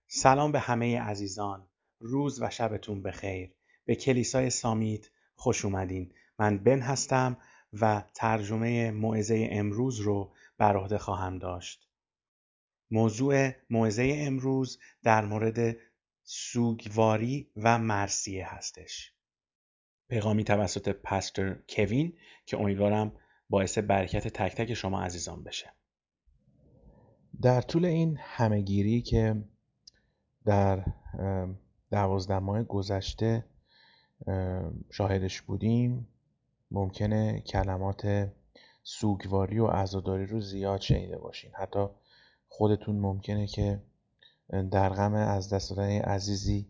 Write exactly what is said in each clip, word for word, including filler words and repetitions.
سلام به همه عزیزان. روز و شبتون بخیر. به کلیسای سامیت خوش اومدین. من بن هستم و ترجمه موعظه امروز رو بر عهده خواهم داشت. موضوع موعظه امروز در مورد سوگواری و مرثیه هستش. پیغامی توسط پاستور کوین که امیدوارم باعث برکت تک تک شما عزیزان بشه. در طول این همهگیری که در دوازده ماه گذشته شاهدش بودیم، ممکنه کلمات سوگواری و عزاداری رو زیاد شنیده باشین. حتی خودتون ممکنه که در غم از دست دادن عزیزی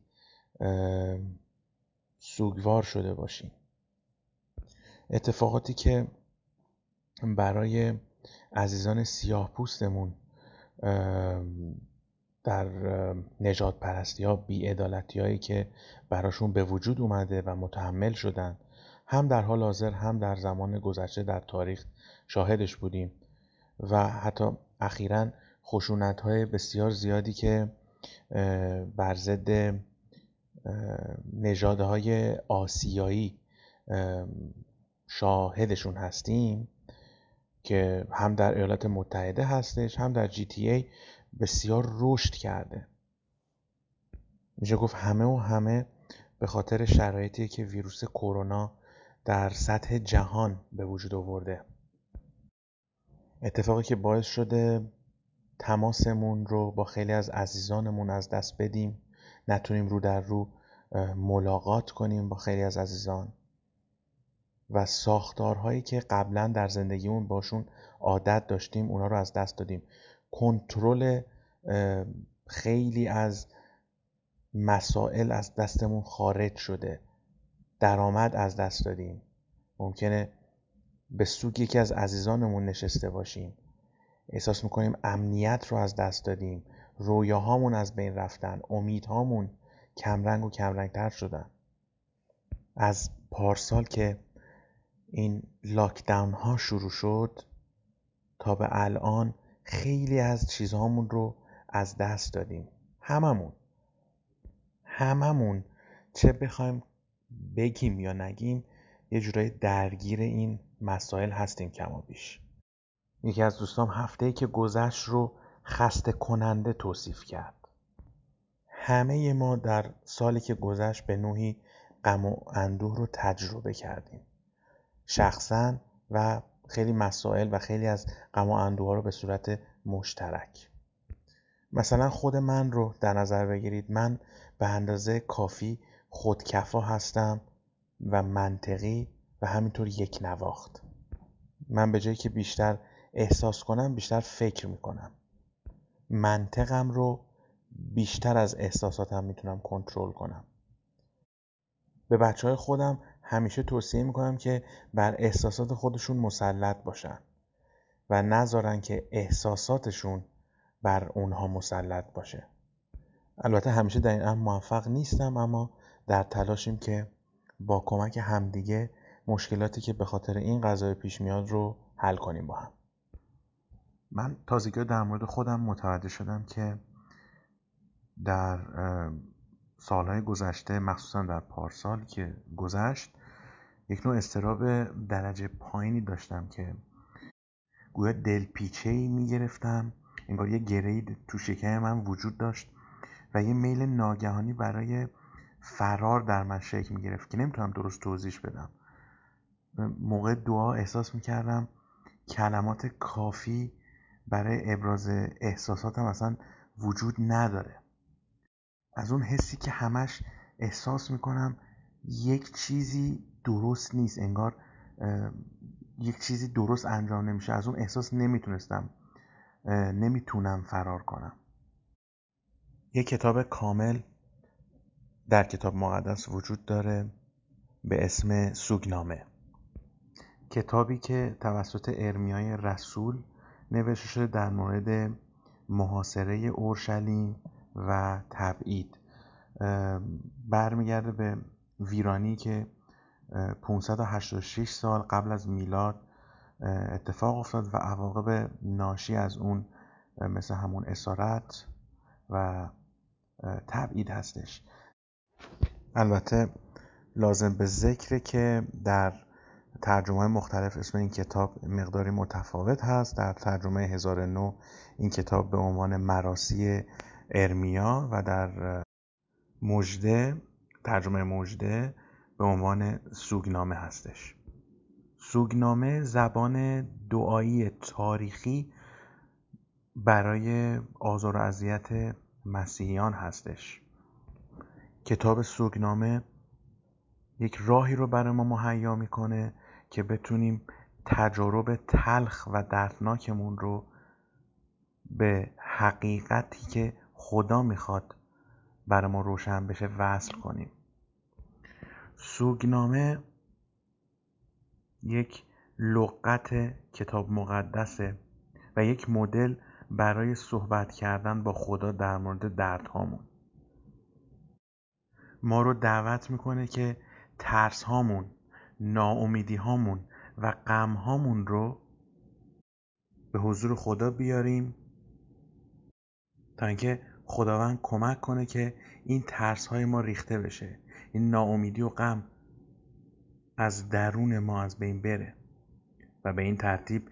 سوگوار شده باشین. اتفاقاتی که برای عزیزان سیاه پوستمون در نژاد پرستی ها، بی‌عدالتی هایی که براشون به وجود اومده و متحمل شدن، هم در حال حاضر هم در زمان گذشته در تاریخ شاهدش بودیم و حتی اخیراً خشونت های بسیار زیادی که بر ضد نژادهای آسیایی شاهدشون هستیم که هم در ایالات متحده هستش هم در جی تی ای بسیار رشد کرده. میشه گفت همه و همه به خاطر شرایطی که ویروس کرونا در سطح جهان به وجود آورده. اتفاقی که باعث شده تماسمون رو با خیلی از عزیزانمون از دست بدیم، نتونیم رو در رو ملاقات کنیم با خیلی از عزیزان و ساختارهایی که قبلا در زندگیمون باشون عادت داشتیم اونا رو از دست دادیم. کنترل خیلی از مسائل از دستمون خارج شده. درآمد از دست دادیم. ممکنه به سوگ یکی از عزیزانمون نشسته باشیم. احساس میکنیم امنیت رو از دست دادیم. رویاهامون از بین رفتن. امیدهامون کمرنگ و کمرنگتر شدن. از پارسال که این لاکداون ها شروع شد تا به الان خیلی از چیزهامون رو از دست دادیم. هممون هممون چه بخوایم بگیم یا نگیم یه جورایی درگیر این مسائل هستیم کم و بیش. یکی از دوستام هفته‌ای که گذشت رو خسته کننده توصیف کرد. همه ما در سالی که گذشت به نوعی غم و اندوه رو تجربه کردیم. شخصاً و خیلی مسائل و خیلی از غم و اندوها رو به صورت مشترک. مثلا خود من رو در نظر بگیرید. من به اندازه کافی خودکفا هستم و منطقی و همینطور یک نواخت. من به جایی که بیشتر احساس کنم بیشتر فکر میکنم. منطقم رو بیشتر از احساساتم میتونم کنترل کنم. به بچهای خودم همیشه توصیه میکنم که بر احساسات خودشون مسلط باشن و نذارن که احساساتشون بر اونها مسلط باشه. البته همیشه در این امر موفق نیستم، اما در تلاشیم که با کمک همدیگه مشکلاتی که به خاطر این قضیه پیش میاد رو حل کنیم با هم. من تازگی در مورد خودم متوجه شدم که در سالهای گذشته، مخصوصا در پارسال که گذشت، یک نوع اضطراب درجه پایینی داشتم که گویا دلپیچه‌ای میگرفتم، انگار یه گره‌ای تو شکم من وجود داشت و یه میل ناگهانی برای فرار در من شکل میگرفت که نمیتونم درست توضیحش بدم. موقع دعا احساس میکردم کلمات کافی برای ابراز احساساتم اصلا وجود نداره. از اون حسی که همش احساس میکنم یک چیزی درست نیست، انگار یک چیزی درست انجام نمیشه. از اون احساس نمیتونستم نمیتونم فرار کنم. یک کتاب کامل در کتاب مقدس وجود داره به اسم سوگنامه. کتابی که توسط ارمیای رسول نوشته شده در مورد محاصره اورشلیم و تبعید. برمیگرده به ویرانی که پانصد و هشتاد و شش سال قبل از میلاد اتفاق افتاد و عواقب ناشی از اون مثل همون اسارت و تبعید هستش. البته لازم به ذکره که در ترجمه مختلف اسم این کتاب مقداری متفاوت هست. در ترجمه هزار و نه این کتاب به عنوان مراثی ارمیا و در مژده ترجمه مژده به عنوان سوگنامه هستش. سوگنامه زبان دعایی تاریخی برای آزار و اذیت مسیحیان هستش. کتاب سوگنامه یک راهی رو برای ما مهیا میکنه که بتونیم تجارب تلخ و دردناکمون رو به حقیقتی که خدا میخواد برای ما روشن بشه وصل کنیم. سوگنامه یک لغت کتاب مقدسه و یک مدل برای صحبت کردن با خدا در مورد دردهامون. ما رو دعوت میکنه که ترس هامون، ناامیدی هامون و غم هامون رو به حضور خدا بیاریم تا اینکه خداوند کمک کنه که این ترس های ما ریخته بشه، این ناامیدی و غم از درون ما از بین بره و به این ترتیب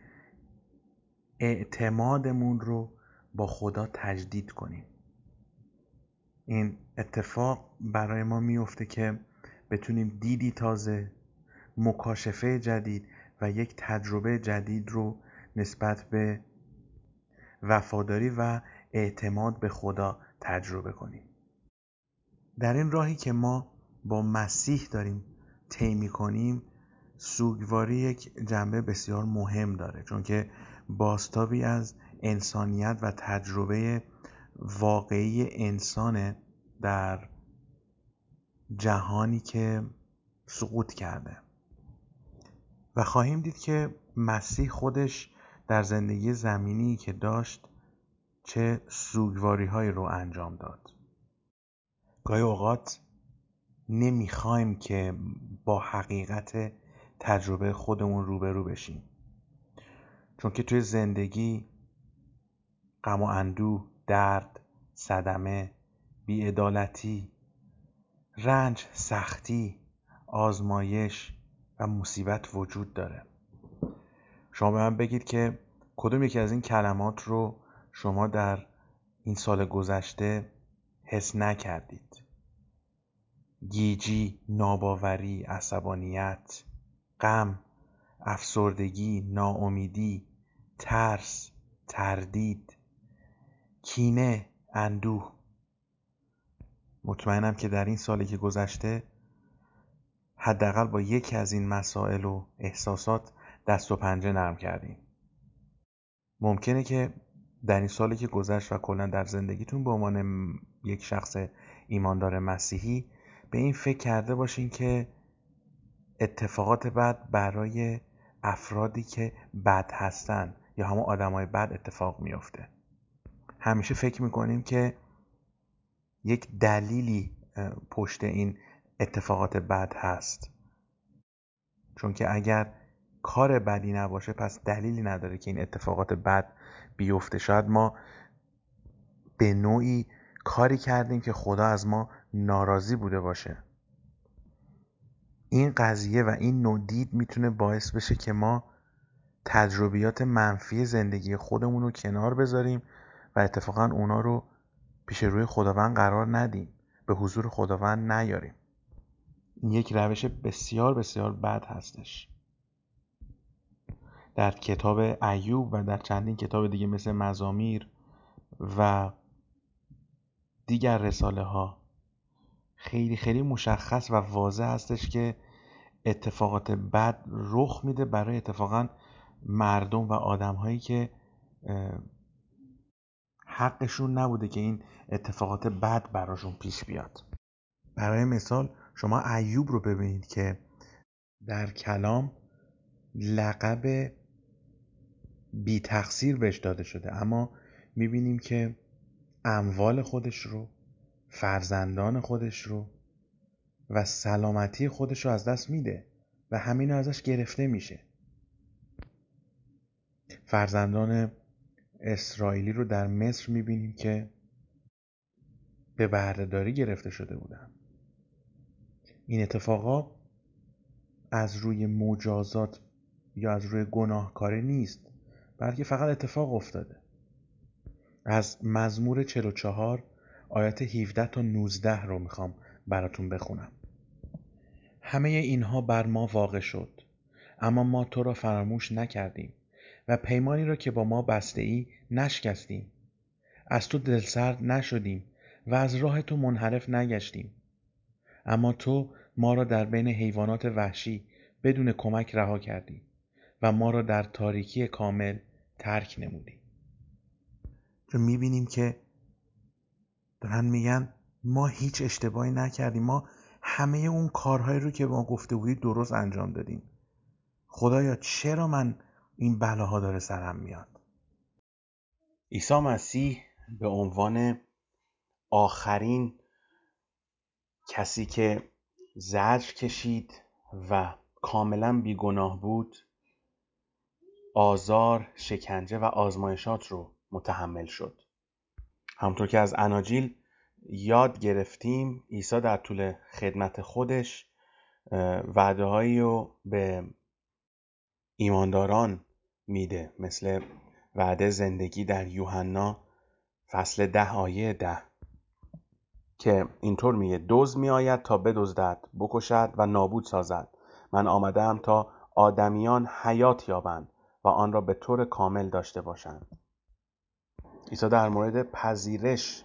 اعتمادمون رو با خدا تجدید کنیم. این اتفاق برای ما میفته که بتونیم دیدی تازه، مکاشفه جدید و یک تجربه جدید رو نسبت به وفاداری و اعتماد به خدا تجربه کنیم. در این راهی که ما با مسیح داریم طی می‌کنیم، سوگواری یک جنبه بسیار مهم داره، چون که بازتابی از انسانیت و تجربه واقعی انسانه در جهانی که سقوط کرده. و خواهیم دید که مسیح خودش در زندگی زمینی که داشت چه سوگواری هایی رو انجام داد. گاهی اوقات نمیخوایم که با حقیقت تجربه خودمون روبرو بشیم، چون که توی زندگی غم و اندوه، درد، صدمه، بی‌عدالتی، رنج، سختی، آزمایش و مصیبت وجود داره. شما به من بگید که کدوم یکی از این کلمات رو شما در این سال گذشته حس نکردید؟ گیجی، ناباوری، عصبانیت، غم، افسردگی، ناامیدی، ترس، تردید، کینه، اندوه. مطمئنم که در این سالی که گذشته حداقل با یکی از این مسائل و احساسات دست و پنجه نرم کردیم. ممکنه که در این سالی که گذشت و کلا در زندگیتون به عنوان یک شخص ایماندار مسیحی به این فکر کرده باشین که اتفاقات بد برای افرادی که بد هستن یا همون آدمای بد اتفاق میفته. همیشه فکر میکنیم که یک دلیلی پشت این اتفاقات بد هست، چون که اگر کار بدی نباشه پس دلیلی نداره که این اتفاقات بد بیفته. شاید ما به نوعی کاری کردیم که خدا از ما ناراضی بوده باشه. این قضیه و این نوع دید میتونه باعث بشه که ما تجربیات منفی زندگی خودمون رو کنار بذاریم و اتفاقا اونا رو پیش روی خداوند قرار ندیم، به حضور خداوند نیاریم. این یک روش بسیار بسیار بد هستش. در کتاب ایوب و در چندین کتاب دیگه مثل مزامیر و دیگر رساله ها خیلی خیلی مشخص و واضح هستش که اتفاقات بد رخ میده برای اتفاقا مردم و آدم هایی که حقشون نبوده که این اتفاقات بد براشون پیش بیاد. برای مثال شما ایوب رو ببینید که در کلام لقب بی تقصیر بهش داده شده، اما میبینیم که اموال خودش رو، فرزندان خودش رو و سلامتی خودش رو از دست میده و همین ازش گرفته میشه. فرزندان اسرائیلی رو در مصر میبینیم که به بهره‌داری گرفته شده بودن. این اتفاقا از روی مجازات یا از روی گناهکاری نیست، بلکه فقط اتفاق افتاده. از مزمور چهل و چهار آیات هفده تا نوزده رو میخوام براتون بخونم. همه اینها بر ما واقع شد، اما ما تو را فراموش نکردیم و پیمانی را که با ما بسته ای نشکستیم. از تو دلسرد نشدیم و از راه تو منحرف نگشتیم. اما تو ما را در بین حیوانات وحشی بدون کمک رها کردی و ما را در تاریکی کامل ترک نمودی. چون میبینیم که دارن میگن ما هیچ اشتباهی نکردیم، ما همه اون کارهایی رو که ما گفته بودی درست انجام دادیم. خدایا چرا من این بلاها داره سرم میاد؟ عیسی مسیح به عنوان آخرین کسی که زجر کشید و کاملا بیگناه بود، آزار، شکنجه و آزمایشات رو متحمل شد. همونطور که از اناجیل یاد گرفتیم، عیسی در طول خدمت خودش وعده‌هایی رو به ایمانداران میده، مثل وعده زندگی در یوحنا فصل ده آیه ده که اینطور میگه: دزد میآید تا بدزدد، بکشد و نابود سازد. من آمدم تا آدمیان حیات یابند و آن را به طور کامل داشته باشند. عیسی در مورد پذیرش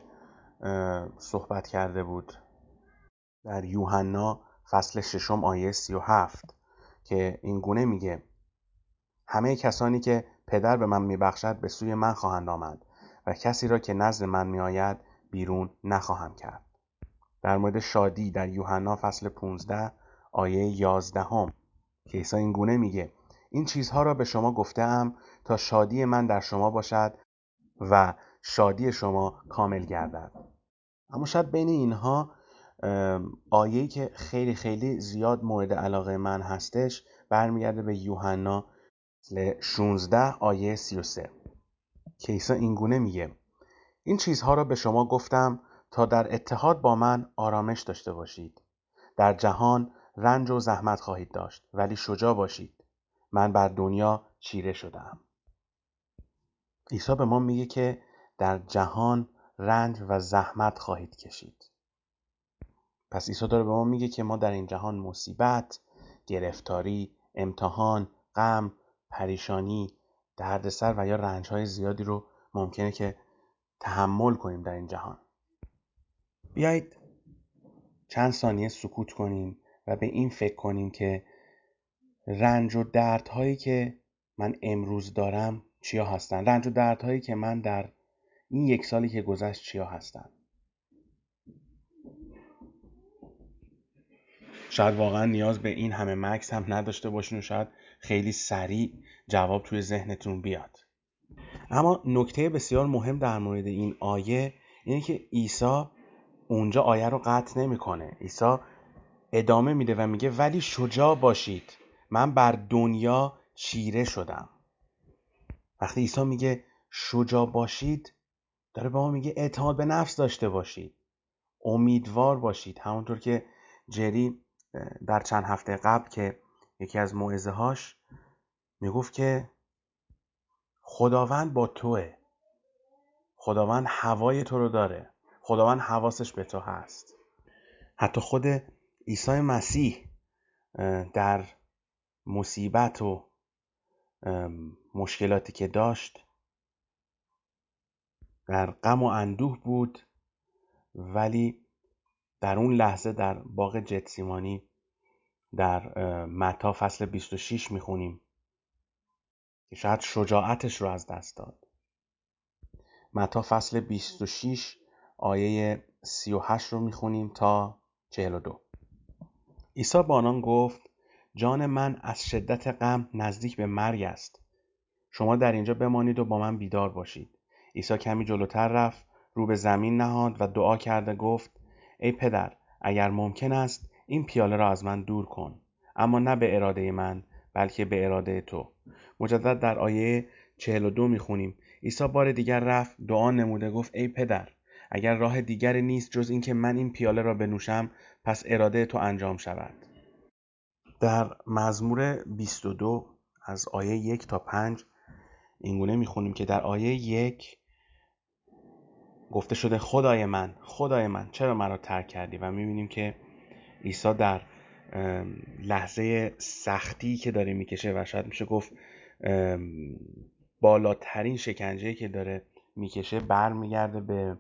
صحبت کرده بود در یوحنا فصل ششم آیه سی و هفت که این گونه میگه: همه کسانی که پدر به من میبخشد به سوی من خواهند آمد و کسی را که نزد من میآید بیرون نخواهم کرد. در مورد شادی در یوحنا فصل پانزده آیه یازده هم که عیسی این گونه میگه: این چیزها را به شما گفتم تا شادی من در شما باشد و شادی شما کامل گردد. اما شاید بین اینها آیه‌ای که خیلی خیلی زیاد مورد علاقه من هستش برمیگرده به یوحنا شانزده آیه سی و سه که عیسی این گونه میگه: این چیزها را به شما گفتم تا در اتحاد با من آرامش داشته باشید. در جهان رنج و زحمت خواهید داشت، ولی شجاع باشید، من بر دنیا چیره شدم. عیسی به ما میگه که در جهان رنج و زحمت خواهید کشید. پس عیسی داره به ما میگه که ما در این جهان مصیبت، گرفتاری، امتحان، غم، پریشانی، دردسر و یا رنج‌های زیادی رو ممکنه که تحمل کنیم در این جهان. بیایید چند ثانیه سکوت کنیم و به این فکر کنیم که رنج و دردهایی که من امروز دارم چیا هستن؟ رنج و دردهایی که من در این یک سالی که گذشت چیا هستن؟ شاید واقعا نیاز به این همه مکث هم نداشته باشین و شاید خیلی سریع جواب توی ذهنتون بیاد. اما نکته بسیار مهم در مورد این آیه اینه که عیسی اونجا آیه رو قطع نمی‌کنه. عیسی ادامه میده و میگه ولی شجاع باشید، من بر دنیا چیره شدم. وقتی عیسی میگه شجاع باشید، داره به ما میگه اعتماد به نفس داشته باشید، امیدوار باشید. همونطور که جری در چند هفته قبل که یکی از موعظه هاش میگفت که خداوند با توه، خداوند هوای تو رو داره، خداوند حواسش به تو هست. حتی خود عیسی مسیح در مصیبت و مشکلاتی که داشت در غم و اندوه بود، ولی در اون لحظه در باغ جتسیمانی در متی فصل بیست و شش میخونیم که شاید شجاعتش رو از دست داد. متی فصل بیست و شش آیه سی و هشت رو میخونیم تا چهل و دو. عیسی با آنان گفت جان من از شدت غم نزدیک به مرگ است. شما در اینجا بمانید و با من بیدار باشید. عیسی کمی جلوتر رفت، رو به زمین نهاد و دعا کرده گفت ای پدر، اگر ممکن است این پیاله را از من دور کن، اما نه به اراده من بلکه به اراده تو. مجدد در آیه چهل و دو میخونیم عیسی بار دیگر رفت، دعا نموده گفت ای پدر، اگر راه دیگری نیست جز این که من این پیاله را بنوشم، پس اراده تو انجام شود. در مزمور بیست و دو از آیه یک تا پنج اینگونه میخونیم که در آیه یک گفته شده خدای من، خدای من چرا مرا ترک کردی؟ و میبینیم که عیسی در لحظه سختی که داره میکشه و شاید میشه گفت بالاترین شکنجه‌ای که داره میکشه برمیگرده به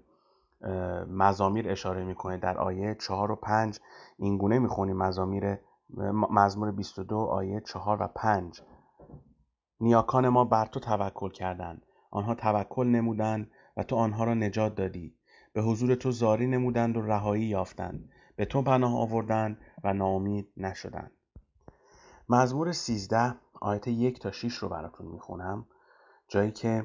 مزامیر اشاره میکنه. در آیه چهار و پنج اینگونه میخونیم مزامیر مزمور بیست و دو آیه چهار و پنج: نیاکان ما بر تو توکل کردند، آنها توکل نمودند و تو آنها را نجات دادی. به حضور تو زاری نمودند و رهایی یافتند، به تو پناه آوردند و ناامید نشدند. مزمور سیزده آیه یک تا شش رو براتون میخونم، جایی که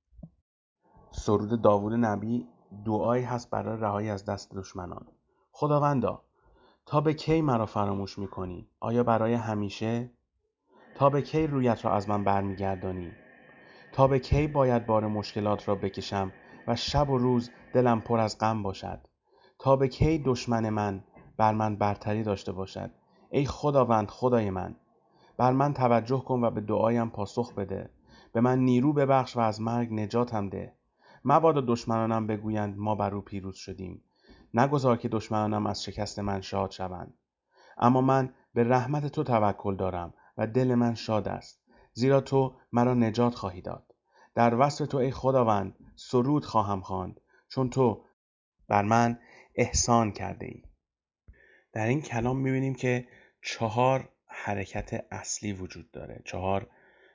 سرود داوود نبی دعایی هست برای رهایی از دست دشمنان. خداوندا، تا به کی مرا فراموش میکنی؟ آیا برای همیشه؟ تا به کی رویت را از من برمیگردانی؟ تا به کی باید بار مشکلات را بکشم و شب و روز دلم پر از غم باشد؟ تا به کی دشمن من بر من برتری داشته باشد؟ ای خداوند خدای من، بر من توجه کن و به دعایم پاسخ بده. به من نیرو ببخش و از مرگ نجاتم ده. مبادا دشمنانم بگویند ما بر او پیروز شدیم، نگذار که دشمنانم از شکست من شاد شوند. اما من به رحمت تو توکل دارم و دل من شاد است، زیرا تو مرا نجات خواهی داد. در وصف تو ای خداوند سرود خواهم خواند، چون تو بر من احسان کرده ای. در این کلام می‌بینیم که چهار حرکت اصلی وجود داره، چهار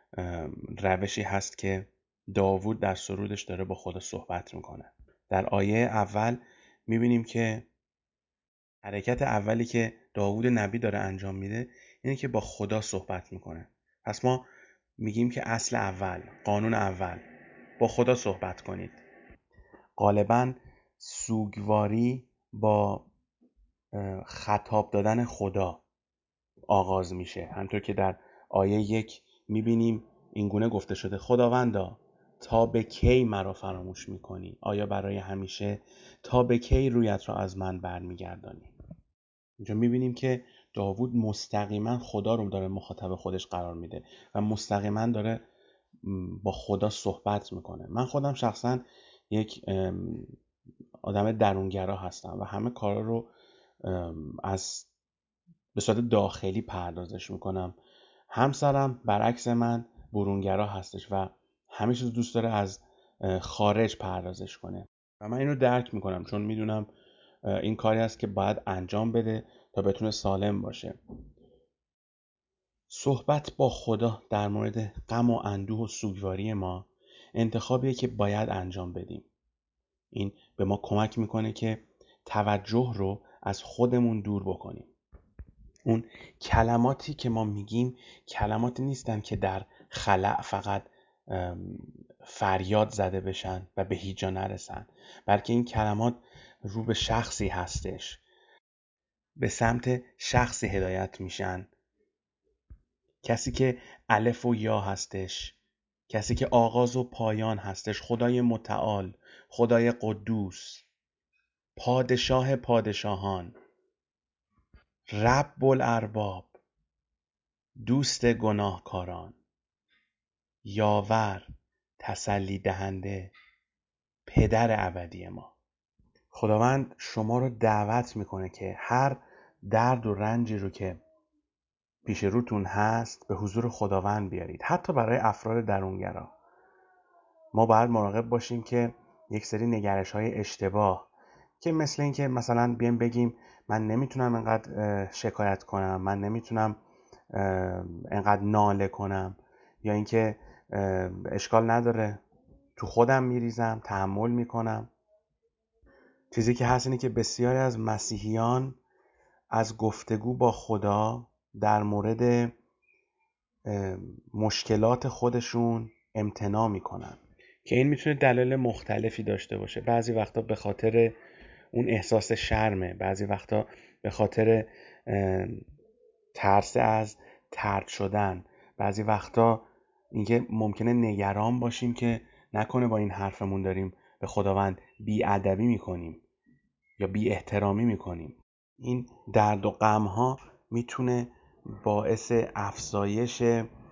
روشی هست که داوود در سرودش داره با خدا صحبت میکنه. در آیه اول می‌بینیم که حرکت اولی که داوود نبی داره انجام میده اینه که با خدا صحبت میکنه. پس ما میگیم که اصل اول، قانون اول، با خدا صحبت کنید. غالباً سوگواری با خطاب دادن خدا آغاز میشه. همطور که در آیه یک میبینیم اینگونه گفته شده خداوندا، تا به کی مرا فراموش میکنی؟ آیا برای همیشه؟ تا به کی رویت را از من برمیگردانی؟ اینجا میبینیم که داوود مستقیما خدا رو داره مخاطب خودش قرار میده و مستقیما داره با خدا صحبت میکنه. من خودم شخصا یک آدم درونگرا هستم و همه کارا رو از به صورت داخلی پردازش میکنم. همسرم برعکس من برونگرا هستش و همه چیز دوست داره از خارج پردازش کنه و من اینو درک میکنم، چون میدونم این کاری است که باید انجام بده تا بتونه سالم باشه. صحبت با خدا در مورد غم و اندوه و سوگواری ما انتخابیه که باید انجام بدیم. این به ما کمک میکنه که توجه رو از خودمون دور بکنیم. اون کلماتی که ما میگیم کلماتی نیستن که در خلأ فقط فریاد زده بشن و به هیچ جا نرسن، بلکه این کلمات رو به شخصی هستش، به سمت شخصی هدایت میشن، کسی که الف و یا هستش، کسی که آغاز و پایان هستش، خدای متعال، خدای قدوس، پادشاه پادشاهان، رب الارباب، دوست گناهکاران، یاور، تسلی دهنده، پدر ابدی ما. خداوند شما رو دعوت میکنه که هر درد و رنجی رو که پیش روتون هست به حضور خداوند بیارید. حتی برای افراد درونگرا ما باید مراقب باشیم که یک سری نگرش های اشتباه که مثل این که مثلا بیایم بگیم من نمیتونم انقدر شکایت کنم، من نمیتونم انقدر ناله کنم، یا اینکه اشکال نداره تو خودم میریزم، تحمل میکنم. چیزی که هست اینه که بسیاری از مسیحیان از گفتگو با خدا در مورد مشکلات خودشون امتناع میکنن که این میتونه دلایل مختلفی داشته باشه. بعضی وقتا به خاطر اون احساس شرمه، بعضی وقتا به خاطر ترس از طرد شدن، بعضی وقتا اینکه ممکنه نگران باشیم که نکنه با این حرفمون داریم به خداوند بی‌ادبی میکنیم یا بی احترامی میکنیم. این درد و غم ها میتونه باعث افزایش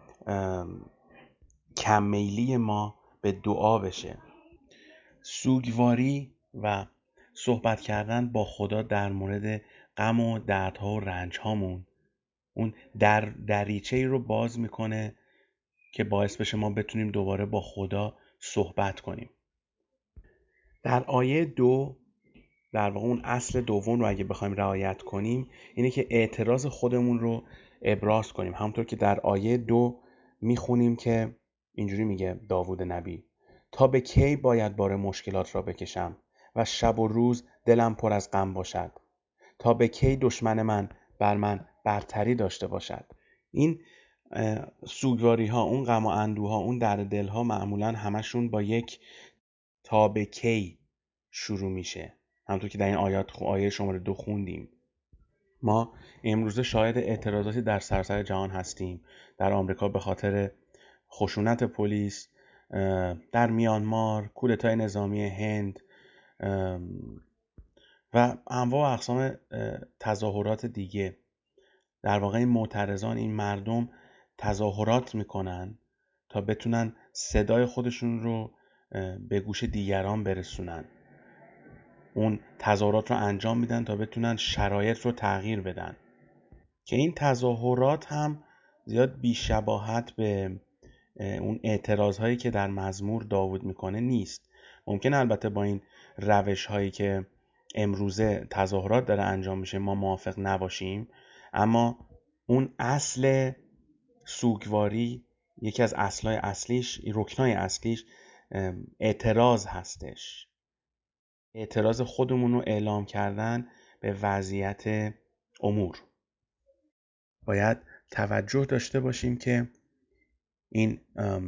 کم‌میلی ما به دعا بشه. سوگواری و صحبت کردن با خدا در مورد غم و دردها و رنج هامون اون در دریچه‌ای رو باز میکنه که باعث بشه ما بتونیم دوباره با خدا صحبت کنیم. در آیه دو در واقع اون اصل دوم رو اگه بخوایم رعایت کنیم اینه که اعتراض خودمون رو ابراز کنیم. همونطور که در آیه دو میخونیم که اینجوری میگه داوود نبی: تا به کی باید بار مشکلات را بکشم و شب و روز دلم پر از غم باشد؟ تا به کی دشمن من بر من برتری داشته باشد؟ این سوگواری ها، اون غم و اندوه ها، اون درد دل ها معمولا همشون با یک تا به کی شروع میشه. همونطور که در این آیات آیه شماره دو خوندیم. ما امروزه شاهد اعتراضاتی در سراسر جهان هستیم. در آمریکا به خاطر خشونت پلیس، در میانمار کودتای نظامی هند و انواع و اقسام تظاهرات دیگه. در واقع این معترضان، این مردم تظاهرات میکنن تا بتونن صدای خودشون رو به گوش دیگران برسونن. اون تظاهرات رو انجام میدن تا بتونن شرایط رو تغییر بدن، که این تظاهرات هم زیاد بیشباهت به اون اعتراض هایی که در مزمور داوود میکنه نیست. ممکن البته با این روش هایی که امروزه تظاهرات داره انجام میشه ما موافق نباشیم، اما اون اصل سوگواری، یکی از اصلای اصلیش، رکنای اصلیش اعتراض هستش. اعتراض خودمون رو اعلام کردن به وضعیت امور. باید توجه داشته باشیم که این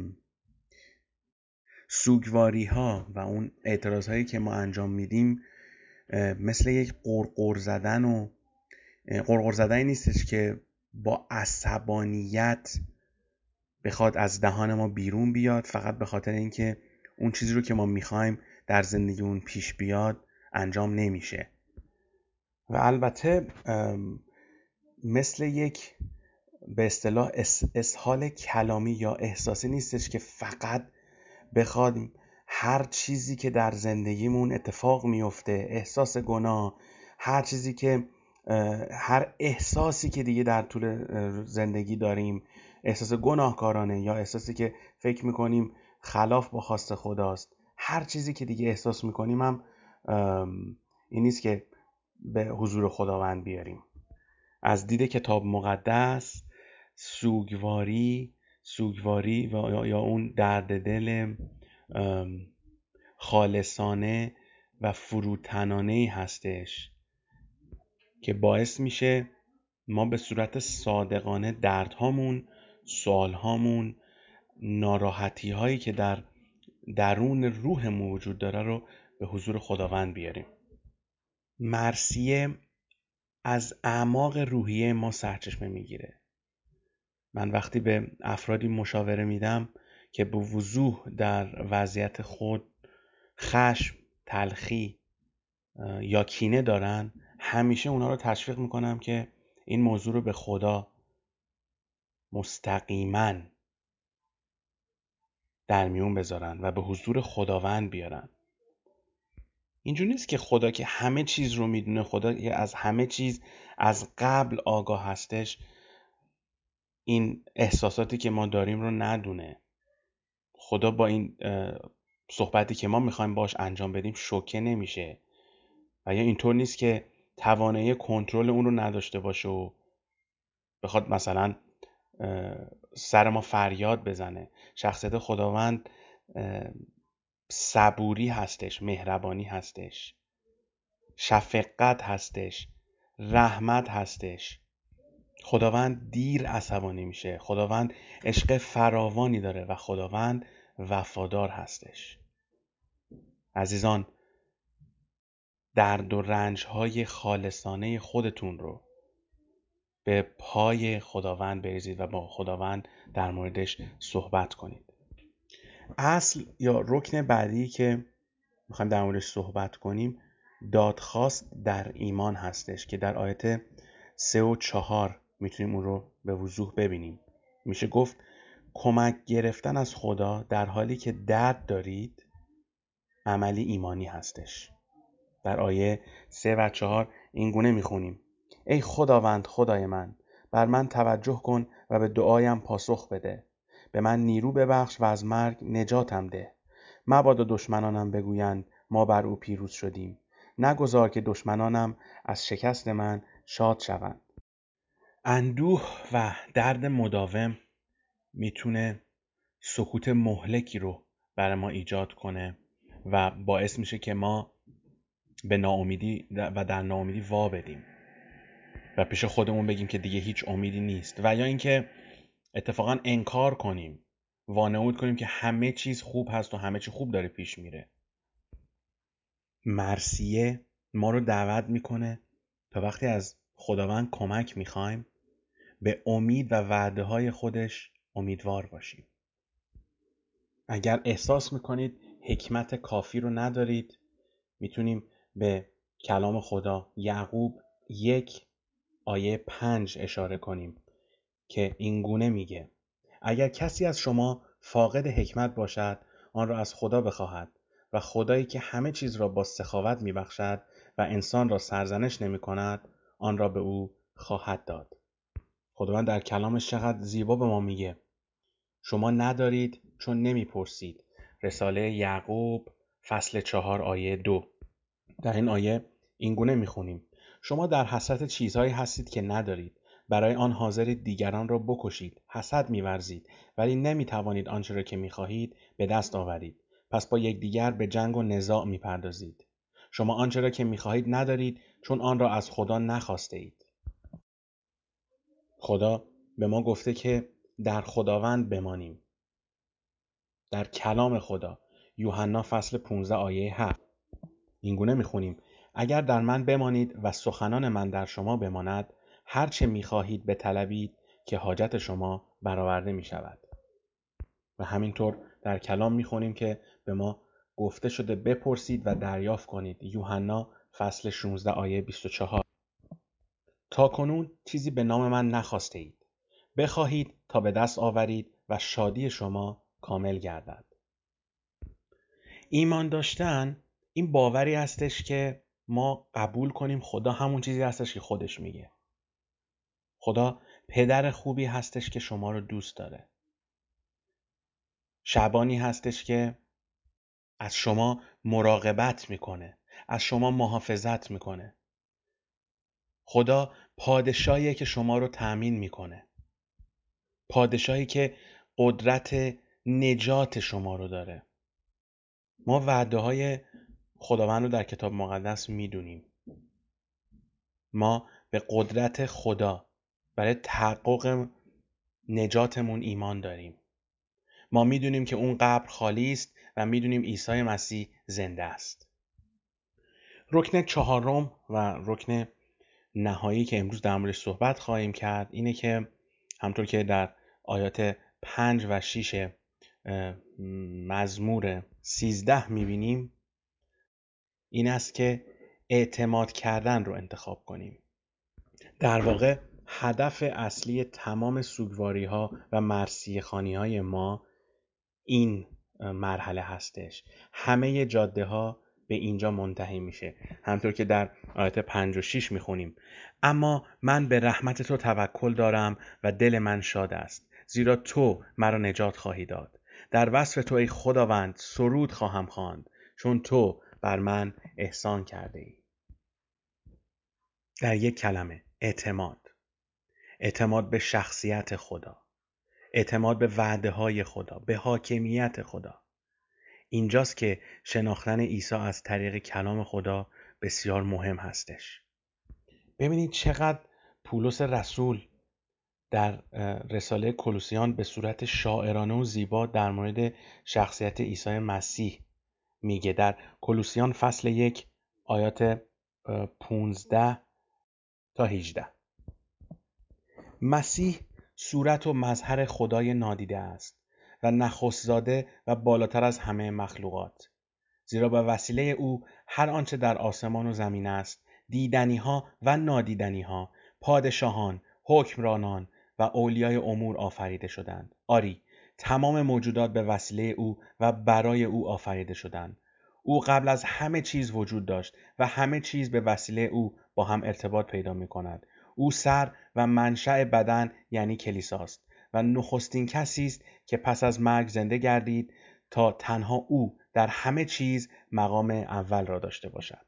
سوگواری ها و اون اعتراض هایی که ما انجام میدیم مثل یک قرقر زدن و قرقر زدنی نیستش که با عصبانیت بخواد از دهان ما بیرون بیاد، فقط به خاطر اینکه اون چیزی رو که ما میخوایم در زندگیمون پیش بیاد انجام نمیشه. و البته مثل یک به اصطلاح اسهال کلامی یا احساسی نیستش که فقط بخواد هر چیزی که در زندگیمون اتفاق میفته، احساس گناه، هر چیزی که هر احساسی که دیگه در طول زندگی داریم، احساس گناهکارانه یا احساسی که فکر میکنیم خلاف با خواست خداست، هر چیزی که دیگه احساس میکنیم هم این نیست که به حضور خداوند بیاریم. از دید کتاب مقدس سوگواری سوگواری و یا اون درد دل خالصانه و فروتنانه‌ای هستش که باعث میشه ما به صورت صادقانه دردهامون، سوالهامون، ناراحتی هایی که در درون روحمون وجود داره رو به حضور خداوند بیاریم. مرثیه از اعماق روحیه ما سرچشمه میگیره. من وقتی به افرادی مشاوره میدم که به وضوح در وضعیت خود خشم، تلخی یا کینه دارن، همیشه اونا رو تشویق میکنم که این موضوع رو به خدا مستقیما در میون بذارن و به حضور خداوند بیارن. اینجوری نیست که خدا که همه چیز رو میدونه، خدا که از همه چیز از قبل آگاه هستش، این احساساتی که ما داریم رو ندونه. خدا با این صحبتی که ما میخوایم باش انجام بدیم شوکه نمیشه و یا اینطور نیست که توانایی کنترل اون رو نداشته باشه و بخواد مثلا سر ما فریاد بزنه. شخصیت خداوند صبوری هستش، مهربانی هستش، شفقت هستش، رحمت هستش. خداوند دیر عصبانی میشه. خداوند عشق فراوانی داره و خداوند وفادار هستش. عزیزان، درد و رنج های خالصانه خودتون رو به پای خداوند بریزید و با خداوند در موردش صحبت کنید. اصل یا رکن بعدی که میخوایم در موردش صحبت کنیم دادخواست در ایمان هستش که در آیت سه و چهار میتونیم اون رو به وضوح ببینیم. میشه گفت کمک گرفتن از خدا در حالی که درد دارید عملی ایمانی هستش. در آیه سه و چهار این گونه میخونیم: ای خداوند خدای من، بر من توجه کن و به دعایم پاسخ بده. به من نیرو ببخش و از مرگ نجاتم ده. مبادا دشمنانم بگویند ما بر او پیروز شدیم. نگذار که دشمنانم از شکست من شاد شوند. اندوه و درد مداوم میتونه سکوت مهلکی رو برای ما ایجاد کنه و باعث میشه که ما به ناامیدی و در ناامیدی وا بدیم و پیش خودمون بگیم که دیگه هیچ امیدی نیست، و یا اینکه اتفاقا انکار کنیم، وانمود کنیم که همه چیز خوب هست و همه چیز خوب داره پیش میره. مرثیه ما رو دعوت میکنه تا وقتی از خداوند کمک میخوایم به امید و وعده های خودش امیدوار باشیم. اگر احساس میکنید حکمت کافی رو ندارید، میتونیم به کلام خدا یعقوب یک آیه پنج اشاره کنیم که این گونه میگه: اگر کسی از شما فاقد حکمت باشد آن را از خدا بخواهد و خدایی که همه چیز را با سخاوت میبخشد و انسان را سرزنش نمی کند آن را به او خواهد داد. خداوند در کلامش چقدر زیبا به ما میگه: شما ندارید چون نمیپرسید. رساله یعقوب فصل چهار آیه دو. در این آیه این گونه میخونیم: شما در حسرت چیزهایی هستید که ندارید، برای آن حاضرید دیگران را بکشید، حسد می‌ورزید ولی نمی‌توانید آنچه را که می‌خواهید به دست آورید، پس با یکدیگر به جنگ و نزاع می‌پردازید. شما آنچه را که می‌خواهید ندارید چون آن را از خدا نخواسته اید. خدا به ما گفته که در خداوند بمانیم. در کلام خدا یوحنا فصل پانزده آیه هفت این گونه می‌خونیم: اگر در من بمانید و سخنان من در شما بماند، هر چه می‌خواهید بطلبید که حاجت شما برآورده می‌شود. و همینطور در کلام می‌خونیم که به ما گفته شده بپرسید و دریافت کنید. یوحنا فصل شانزده آیه بیست و چهار. تا کنون چیزی به نام من نخواسته اید. بخواهید تا به دست آورید و شادی شما کامل گردد. ایمان داشتن این باوری هستش که ما قبول کنیم خدا همون چیزی هستش که خودش میگه. خدا پدر خوبی هستش که شما رو دوست داره. شبانی هستش که از شما مراقبت میکنه، از شما محافظت میکنه. خدا پادشاهیه که شما رو تأمین میکنه. پادشاهی که قدرت نجات شما رو داره. ما وعده های خداوند رو در کتاب مقدس میدونیم. ما به قدرت خدا برای تحقق نجاتمون ایمان داریم. ما میدونیم که اون قبر خالی است و میدونیم عیسی مسیح زنده است. رکن چهارم و رکن نهایی که امروز در موردش صحبت خواهیم کرد اینه که همطور که در آیات پنج و شش مزمور سیزده میبینیم این است که اعتماد کردن رو انتخاب کنیم. در واقع هدف اصلی تمام سوگواری ها و مرثیه خوانی های ما این مرحله هستش. همه جاده ها به اینجا منتهی میشه. همطور که در آیات پنج و شش میخونیم: اما من به رحمت تو توکل دارم و دل من شاد است، زیرا تو مرا نجات خواهی داد. در وصف تو ای خداوند سرود خواهم خواند، چون تو بر من احسان کرده ای. در یک کلمه اعتماد. اعتماد به شخصیت خدا. اعتماد به وعده های خدا، به حاکمیت خدا. اینجاست که شناختن عیسی از طریق کلام خدا بسیار مهم هستش. ببینید چقدر پولس رسول در رساله کولوسیان به صورت شاعرانه و زیبا در مورد شخصیت عیسی مسیح میگه. در کولوسیان فصل یک آیات پانزده تا هجده: مسیح صورت و مظهر خدای نادیده است و نخست زاده و بالاتر از همه مخلوقات، زیرا به وسیله او هر آنچه در آسمان و زمین است، دیدنی ها و نادیدنی ها، پادشاهان، حکمرانان و اولیای امور آفریده شدند. آری، تمام موجودات به وسیله او و برای او آفریده شدند. او قبل از همه چیز وجود داشت و همه چیز به وسیله او با هم ارتباط پیدا می کند. او سر و منشأ بدن یعنی کلیساست و نخستین کسی است که پس از مرگ زنده گردید تا تنها او در همه چیز مقام اول را داشته باشد.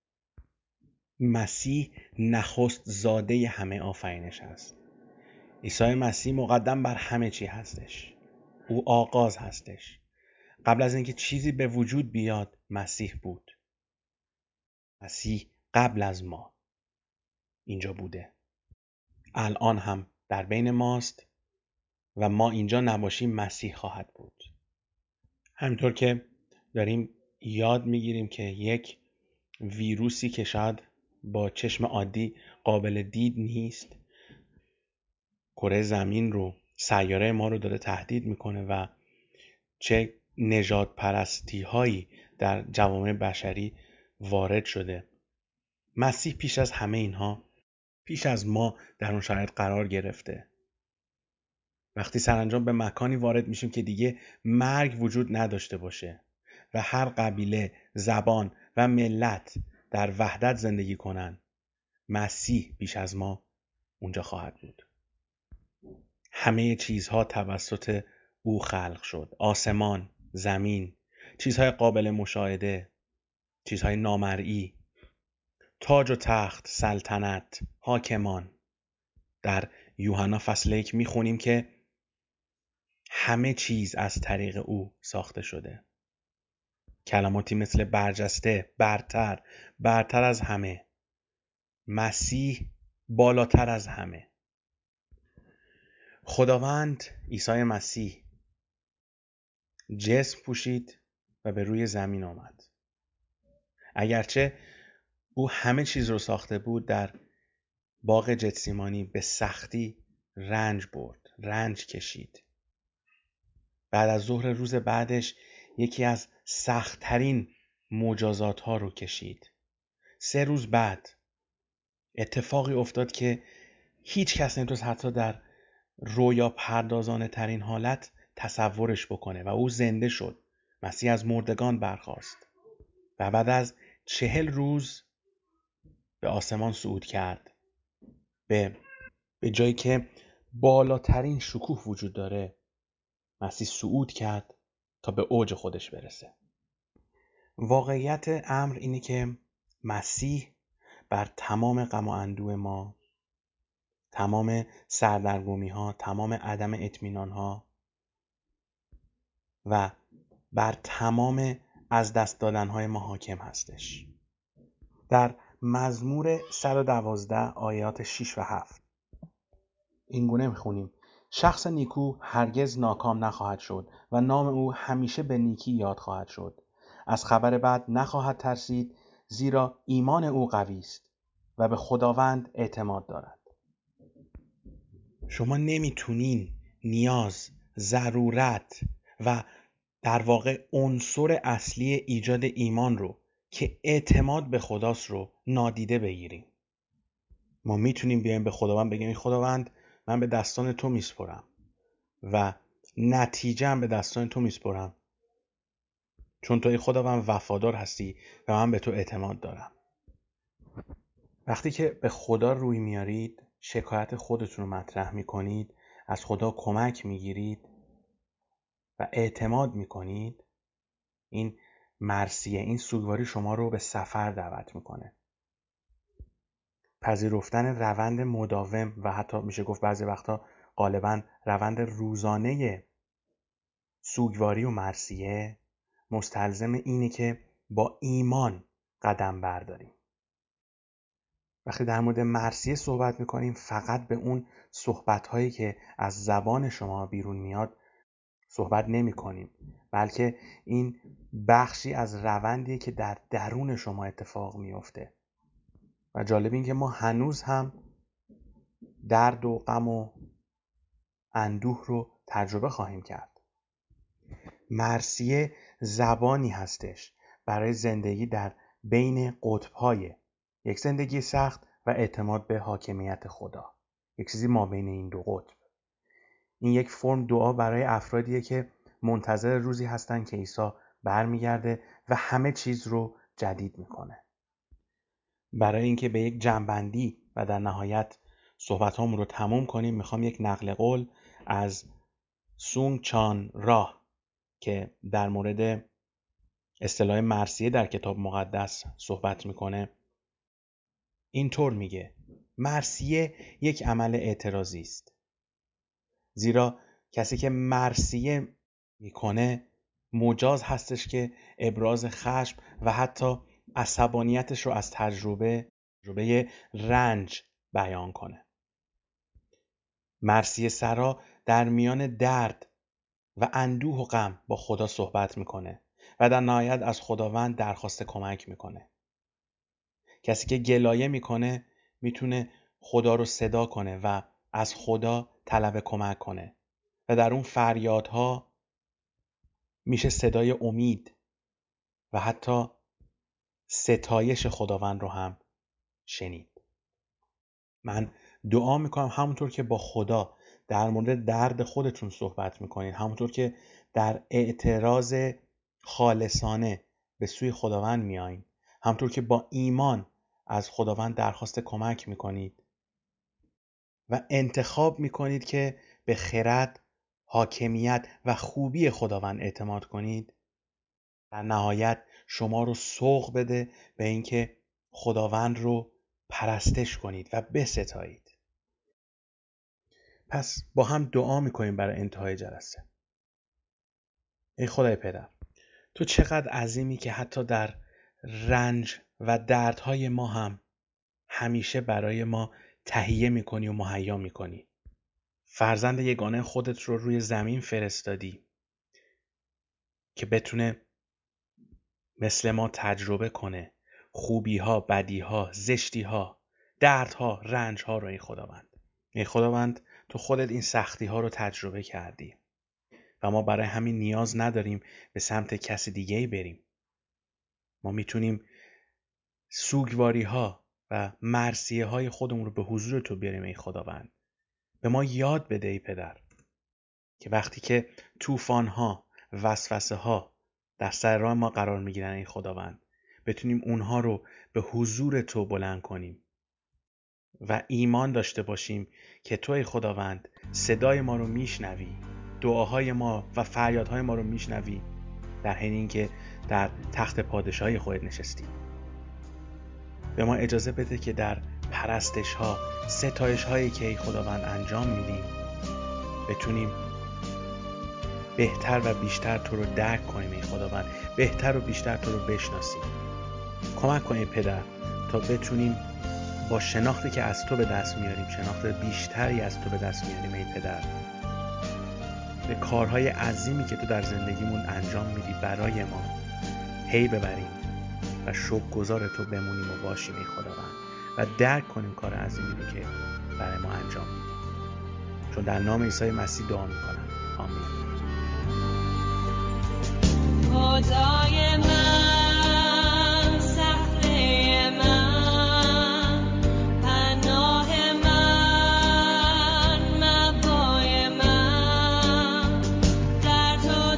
مسیح نخست زاده همه آفرینش است. عیسی مسیح مقدم بر همه چی هستش. او آغاز هستش. قبل از اینکه چیزی به وجود بیاد مسیح بود. مسیح قبل از ما اینجا بوده. الان هم در بین ماست و ما اینجا نباشیم مسیح خواهد بود. همینطور که داریم یاد میگیریم که یک ویروسی که شاید با چشم عادی قابل دید نیست، کره زمین رو، سیاره ما رو داره تهدید میکنه و چه نژاد پرستی هایی در جوامع بشری وارد شده. مسیح پیش از همه اینها، پیش از ما در اون شرایط قرار گرفته. وقتی سرانجام به مکانی وارد میشیم که دیگه مرگ وجود نداشته باشه و هر قبیله، زبان و ملت در وحدت زندگی کنن، مسیح بیش از ما اونجا خواهد بود. همه چیزها توسط او خلق شد. آسمان، زمین، چیزهای قابل مشاهده، چیزهای نامرئی، تاج و تخت، سلطنت، حاکمان. در یوحنا فصل یک میخونیم که همه چیز از طریق او ساخته شده. کلماتی مثل برجسته، برتر، برتر از همه. مسیح بالاتر از همه. خداوند عیسی مسیح جسم پوشید و به روی زمین آمد. اگرچه او همه چیز رو ساخته بود، در باغ گتسیمانی به سختی رنج برد، رنج کشید. بعد از ظهر روز بعدش یکی از سخت‌ترین مجازات ها رو کشید. سه روز بعد اتفاقی افتاد که هیچ کس نمیتونست حتی در رویا پردازانه ترین حالت تصورش بکنه و او زنده شد. مسیح از مردگان برخاست و بعد از چهل روز به آسمان صعود کرد، به به جایی که بالاترین شکوه وجود داره. مسیح صعود کرد تا به اوج خودش برسه. واقعیت امر اینه که مسیح بر تمام غم و اندوه ما، تمام سردرگمی ها، تمام عدم اطمینان ها و بر تمام از دست دادن های ما حاکم هستش. در مزمور صد و دوازده آیات شش و هفت این گونه میخونیم: شخص نیکو هرگز ناکام نخواهد شد و نام او همیشه به نیکی یاد خواهد شد. از خبر بد نخواهد ترسید، زیرا ایمان او قوی است و به خداوند اعتماد دارد. شما نمیتونین نیاز، ضرورت و در واقع عنصر اصلی ایجاد ایمان رو که اعتماد به خداست رو نادیده بگیریم. ما میتونیم بیایم به خداوند بگیم: خداوند من به دستان تو میسپرم و نتیجه هم به دستان تو میسپرم، چون توی خداوند وفادار هستی و من به تو اعتماد دارم. وقتی که به خدا روی میارید، شکایت خودتون رو مطرح میکنید، از خدا کمک میگیرید و اعتماد میکنید، این مرثیه، این سوگواری شما رو به سفر دعوت میکنه. پذیرفتن روند مداوم و حتی میشه گفت بعضی وقتا غالبا روند روزانه سوگواری و مرثیه مستلزم اینه که با ایمان قدم برداریم. وقتی در مورد مرثیه صحبت میکنیم، فقط به اون صحبت‌هایی که از زبان شما بیرون میاد صحبت نمی کنیم، بلکه این بخشی از روندیه که در درون شما اتفاق میفته. و جالب این که ما هنوز هم درد و غم و اندوه رو تجربه خواهیم کرد. مرثیه زبانی هستش برای زندگی در بین قطب‌های یک زندگی سخت و اعتماد به حاکمیت خدا. یک چیزی ما بین این دو قطب. این یک فرم دعا برای افرادیه که منتظر روزی هستن که عیسی برمیگرده و همه چیز رو جدید میکنه. برای اینکه به یک جمع‌بندی و در نهایت صحبتامون رو تموم کنیم، میخوام یک نقل قول از سونگ چان راه که در مورد اصطلاح مرثیه در کتاب مقدس صحبت میکنه اینطور میگه: مرثیه یک عمل اعتراضی است، زیرا کسی که مرثیه میکنه مجاز هستش که ابراز خشم و حتی عصبانیتش رو از تجربه تجربه رنج بیان کنه. مرثیه سرا در میان درد و اندوه و غم با خدا صحبت میکنه و در نهایت از خداوند درخواست کمک میکنه. کسی که گلایه میکنه میتونه خدا رو صدا کنه و از خدا طلب کمک کنه و در اون فریادها میشه صدای امید و حتی ستایش خداوند رو هم شنید. من دعا میکنم همونطور که با خدا در مورد درد خودتون صحبت میکنید، همونطور که در اعتراض خالصانه به سوی خداوند میایین، همونطور که با ایمان از خداوند درخواست کمک میکنید و انتخاب میکنید که به خرد، حاکمیت و خوبی خداوند اعتماد کنید، در نهایت شما رو سوق بده به اینکه خداوند رو پرستش کنید و بستایید. پس با هم دعا میکنیم برای انتهای جلسه. ای خدای پدر، تو چقدر عظیمی که حتی در رنج و دردهای ما هم همیشه برای ما تهیه میکنی و مهیا میکنی. فرزند یگانه خودت رو روی زمین فرستادی که بتونه مثل ما تجربه کنه خوبی‌ها، بدی‌ها، زشتی‌ها، دردها، رنج‌ها رو. ای خداوند، ای خداوند تو خودت این سختی‌ها رو تجربه کردی و ما برای همین نیاز نداریم به سمت کسی دیگه‌ای بریم. ما میتونیم سوگواری‌ها و مرثیه‌های خودمون رو به حضور تو بیاریم. ای خداوند، به ما یاد بده ای پدر که وقتی که طوفان‌ها، وسوسه‌ها در سر راه ما قرار میگیرن ای خداوند، بتونیم اونها رو به حضور تو بلند کنیم و ایمان داشته باشیم که تو ای خداوند صدای ما رو میشنوی، دعاهای ما و فریادهای ما رو میشنوی، در حین اینکه در تخت پادشاهی خودت نشستی. به ما اجازه بده که در پرستش ها، ستایش هایی که ای خداوند انجام میدیم بتونیم بهتر و بیشتر تو رو درک کنیم ای خداوند، بهتر و بیشتر تو رو بشناسیم. کمک کن ای پدر تا بتونیم با شناختی که از تو به دست میاریم، شناخت بیشتری از تو به دست میاریم ای پدر، به کارهای عظیمی که تو در زندگیمون انجام میدی برای ما پی ببریم و شکرگزار تو بمونیم و باشیم ای خداوند و درک کنیم کار عظیمی رو که برای ما انجام میدی. چون در نام عیسی مسیح دعا میکنم. آمین. خدای من، صخره من، پناه من، مأوای من، در تو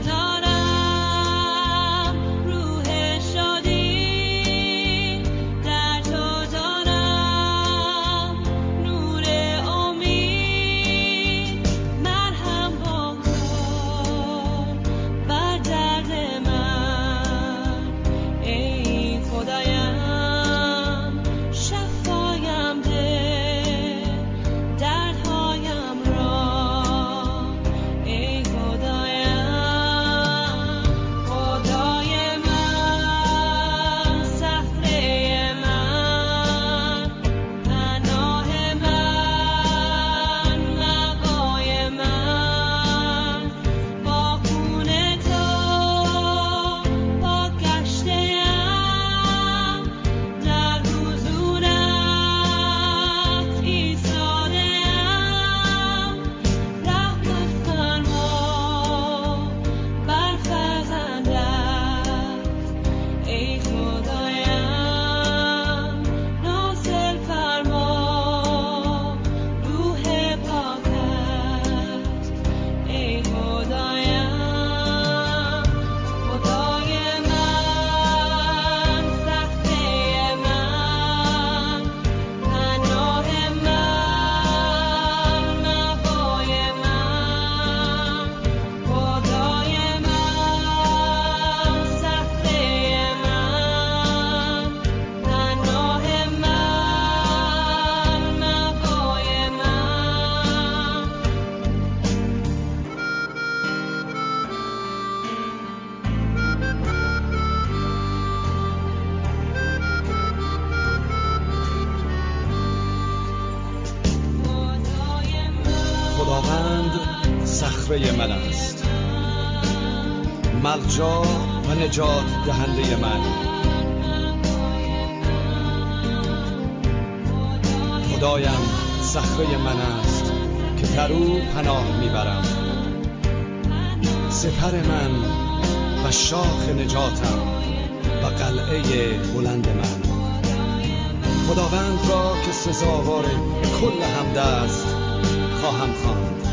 دارم روح شادی، در تو دارم نور امید، مرهم بگذار بر درد من. صخره من است، ملجا و نجات دهنده من. خدایم صخره من است که در او پناه میبرم، سپر من و شاخ نجاتم و قلعه بلند من. خداوند را که سزاوار کل حمد است خواهم خواند.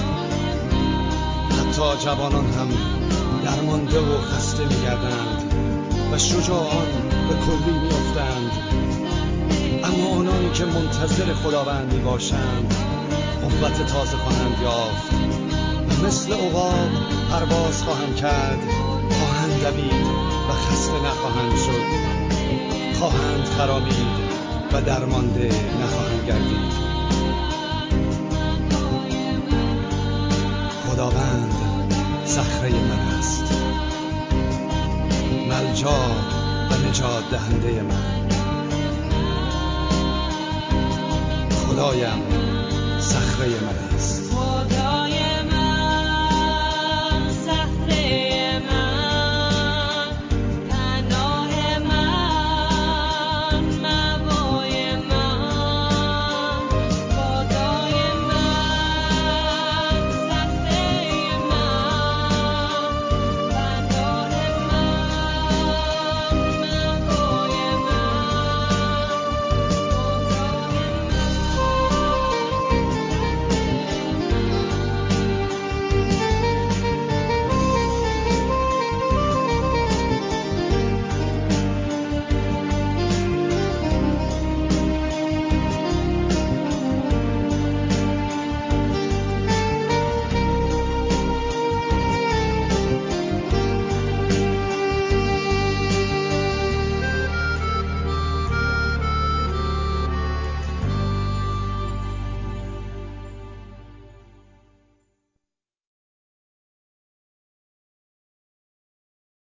حتی جوانان هم درمانده و خسته می‌گردند و شجاعان به کلی می‌افتند، اما آنانی که منتظر خداوند میباشند قوت تازه خواهند یافت و مثل عقاب پرواز خواهند کرد، خواهند دوید و خسته نخواهند شد، خواهند خرامید و درمانده نخواهند گردید. خداوند صخره من است، ملجا و نجات دهنده من. خدایم صخره من است.